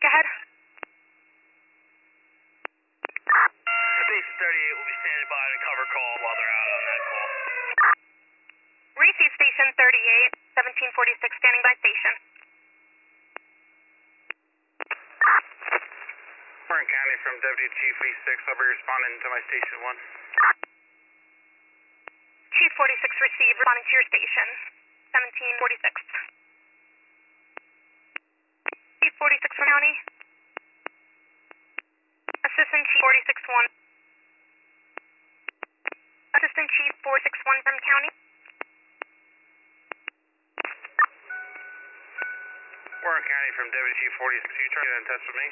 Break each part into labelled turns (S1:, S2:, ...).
S1: look ahead.
S2: Station 38 will be standing by to cover call while they're out on that call.
S1: Receive Station 38, 1746, standing by station.
S2: Warren County from Deputy Chief 46, I'll be responding to my Station 1.
S1: Chief 46 received, responding to your station, 1746. Chief 46 from County. Assistant Chief 46-1. Assistant Chief 461 from County.
S2: Warren County from Deputy Chief 46, you trying to get in touch with me?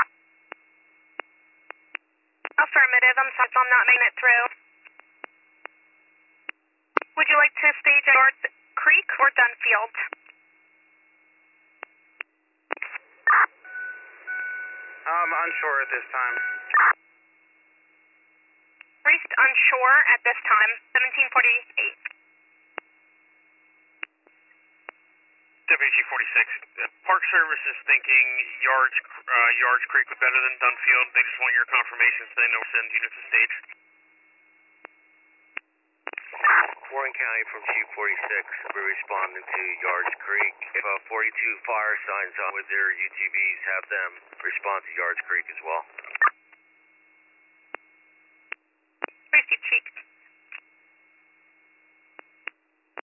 S1: Affirmative, I'm sorry I'm not making it through. Would you like to stage at Yards Creek or Dunfield?
S2: I'm unsure at this time.
S1: Raced onshore at this time, 1748.
S2: Deputy Chief 46, Park Service is thinking Yards Creek would be better than Dunfield. They just want your confirmation so they know to send units to stage.
S3: Warren County from Chief 46, we're responding to Yards Creek. If 42 fire signs up with their UTVs, have them respond to Yards Creek as well.
S1: Receive Chief.